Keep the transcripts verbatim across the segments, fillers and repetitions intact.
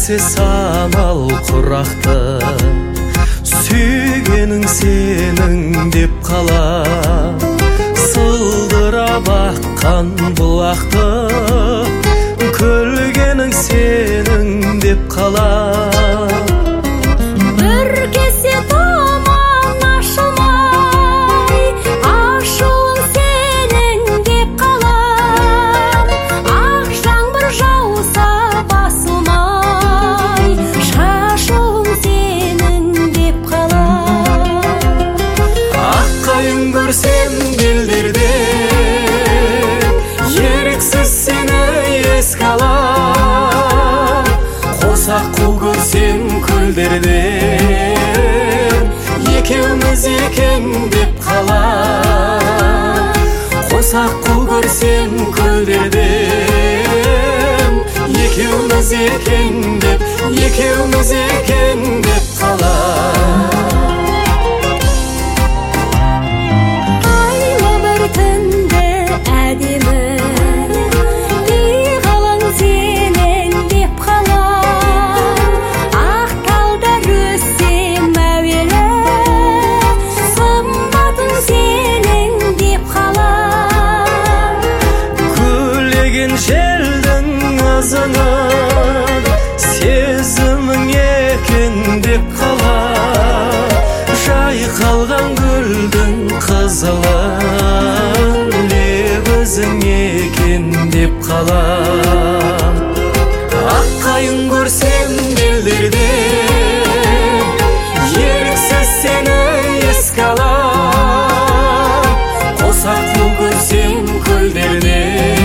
еріксіз самал құрақты, сүйгенің сенің деп қала. Сылдырап аққан бұлақты, көлгенің сенің деп қала. Бір кесе тамам ашылмай, ашуың сенің деп қалам. Ақ жаңбыр жауса басылмай, шашуың сенің деп қалам. Ақ қайың көрсем белдерде, еріксіз сені еске алам. Қосақ қу көрсем көлдерден, екеуміз екен деп қала. Қосақ қу көрсем көлдерден, екеуміз екен деп, екеуміз екен деп қала. Айлы бір түнді әдемі, биғалаң сенің деп қалам. Ақ талдар өссем әуелі, сымбатың сенің деп қалам. Күлеген желдің ызыңы, сезімің екен деп қала. Жайқалған гүлдің қызылы, лебізің екен деп қала. Ақ қайың көрсем белдерде, еріксіз сені еске алам. Қосақ қу көрсем көлдерде,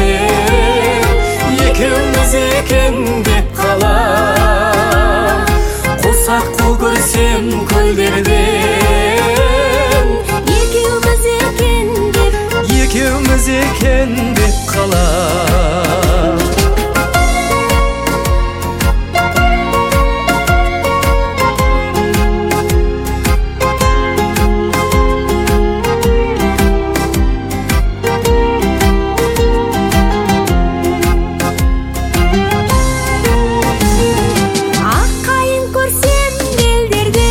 екеуміз екен деп қала. Қосақ қу көрсем көлдерде, Екеуміз екен деп, екеуміз екен деп қала. ақ қайың көрсем белдерде,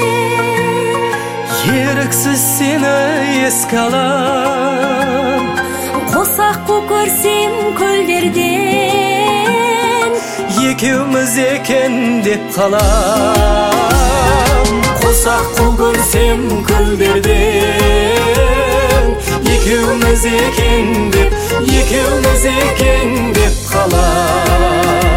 Еріксіз сені еске алам. қосақ қу көрсем көлдерден, Екеуміз екен деп қалам. Қосақ қу көрсем көлдерден, екеуміз екен деп, екеуміз екен деп қалам.